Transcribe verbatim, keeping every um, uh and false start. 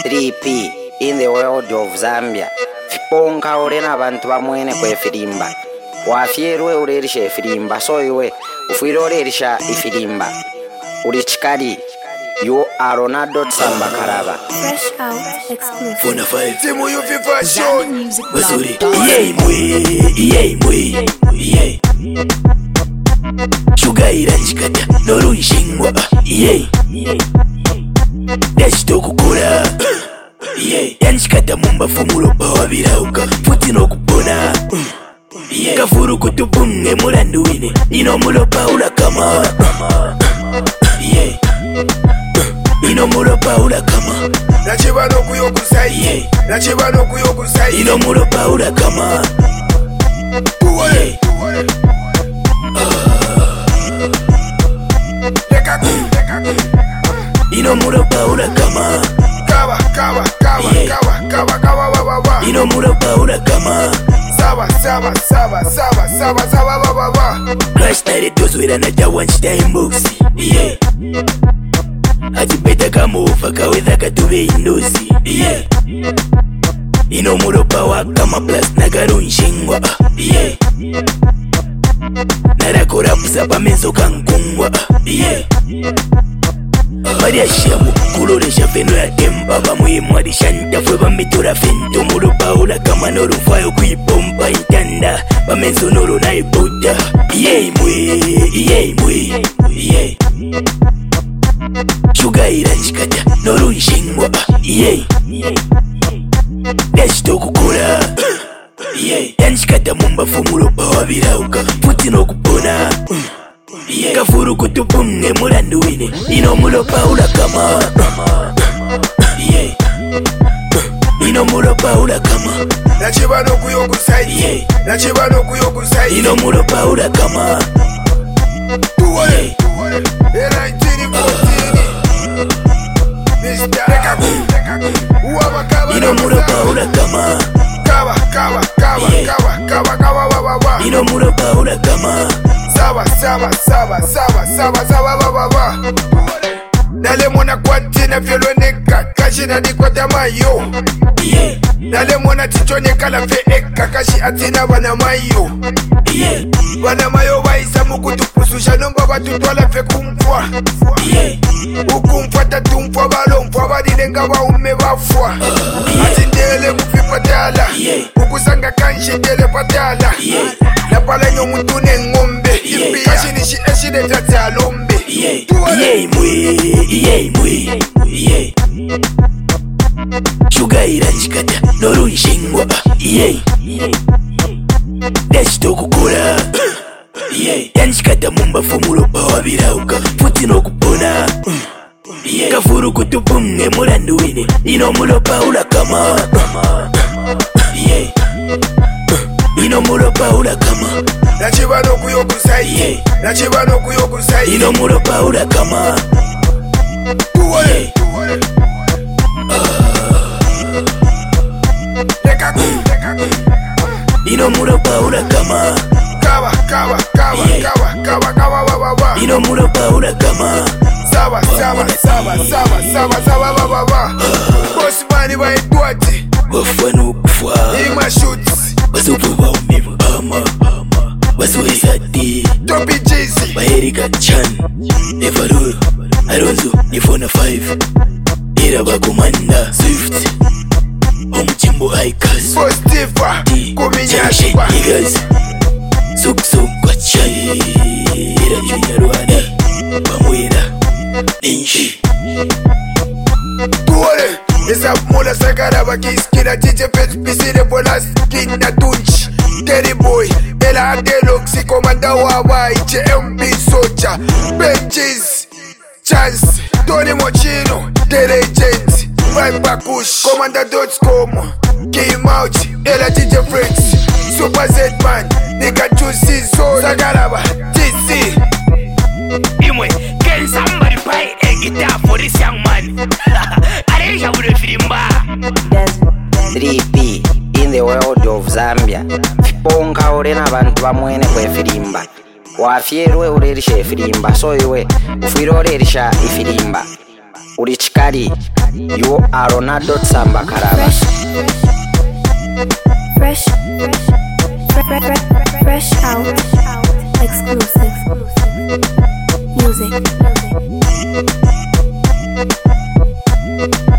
three P in the world of Zambia. Fiponka orena abantu bamwene kwe firimba. Wafierwe urerisha firimba so iwe ufirorerisha ifirimba. Urichikari you are Ronaldo Samba Karaba. Fresh out exclusive. Fona five Timu you fi fashion. Basuri. Yeah mwe, yeah mwe, yeah. Sugar iranjikata noruishingwa. Yeah. Dashito kukura. Yeah. Yanjikata mumba fumulo bawabirauka. Futi no kupona. Yeah. Kafuru kutubunge muranduine. Ino mulo paula kama. Yeah. Ino mulo paula kama. Nachiba no kuyo kusai. Yeah. Nachiba no kuyo kusai. Ino mulo paula kama. Tuwale. Leka ku, leka ku. Ino mulo paula kama. Kawa, kawa, kawa, Yeah. kawa, kawa, kawa, wa, wa, wa. Ino mulo paula kama. Saba, saba, saba, saba, saba, saba, wa, wa, wa. Crash tare dozwira na jawan time box. Yeah. Ajibeta kama ufaka wetha katube indosi. Yeah. Ino mulo pawa kama plus nagarunshingwa. Yeah. Narakora pusapa menzo kankungwa. Yeah. Maria shamu kuloresha feno ya temba bamuhimu alishanta fwe bamitura fento mulo paula kama noru fayo kuipompa intanda bamenzo noro na ibuta. Yeah mwe, yeah mwe, yeah. Sugar iranjikata noru ishingwa. Yeah. Dashito kukura. Yeah. Yanjikata mumba fumulo bawabirauka. Futi no kupona. Yeah. Kafuru kutubunge muranduine. Ino mulo paula kama. Yeah. Ino mulo paula kama. Nachiba no kuyo kusai. Yeah. Nachiba no kuyo kusai. Ino mulo paula kama. Tuwale. Era nineteen fourteen. Mister Leka ku, leka ku. Uwa kawa. Ino mulo paula kama. Kawa, kawa, kawa, Yeah. kawa, kawa, kawa, wa, wa, wa. Ino mulo paula kama. Saba, saba, saba, saba, saba, saba, wa, wa, wa. Nale mwana kwantina fyelo neka. Kashi na di kwa tamayo. Yeah. Nale mwana tichone kala fe eka. Kashi atina wana mayo. Yeah. Wana mayo waisa mukutupususha nomba watutwala fe kumfwa. Yeah. Ukumfwa tatumfwa balomfwa balilenga baume bafwa. Atindele kufipa tala. Yeah. Ukusanga kanshi tele patala. Yeah. Napala nyo mutune ngombe. Yeah. Kashi nishi eshide tati alombe. Yeah. Yeah mwe, yeah mwe, yeah. Sugar iranjikata noru ishingwa. Yeah. Dashito kukura. Yeah. Yanjikata mumba fumulo bawabirauka. Futi no kupona. Yeah. Kafuru kutubunge muranduine. Ino mulo paula kama. Yeah. Ino mulo paula kama. Nachiba no kuyo kusai. Yeah. Nachiba no kuyo kusai. Ino mulo paula kama. Tuwale. Leka ku, leka ku. Ino mulo paula kama. Kawa, kawa, kawa, Yeah. kawa, kawa, kawa, wa, wa, wa. Ino mulo paula kama. Saba, saba, saba, saba, saba, saba, wa, wa, wa. Boss mani wa Edward. Wafwana ukufwa. Ima shoots. Wasupuwa umivu ama. Wasuwisati. Topi Jizzy. Baherika Chan. Evaru. Alonzo. Nifona five. Iraba Kumanda. Swift. Omchimbo Ikas. Boss Tifa. Kuminyashiba. Niggas. Suk suk kwa chai. Ira Junior Rwanda. Bamwira. Ninshi. Tuwale. Esa mula sagara bakiskira J J Fetch pisire bolas Kina tunch Terry boy Ela adeloxi komanda wawa H M B socha Benches Chance Tony Mochino Tere Agent Viper Kush Komanda dot com Game out Ela J J Fetch Super Z-Man Nigga Juicy Zone Sagaraba T C Imwe, can somebody buy a guitar for this young man? Arrange with a firimba. three P in the world of Zambia. Fiponka orena abantu bamwene kwe firimba. Wafierwe urerisha firimba so iwe ufirorerisha ifirimba. uri chikari, you are Ronaldo Tsamba Karaba. Fresh, fresh, fresh, fresh out, exclusive music.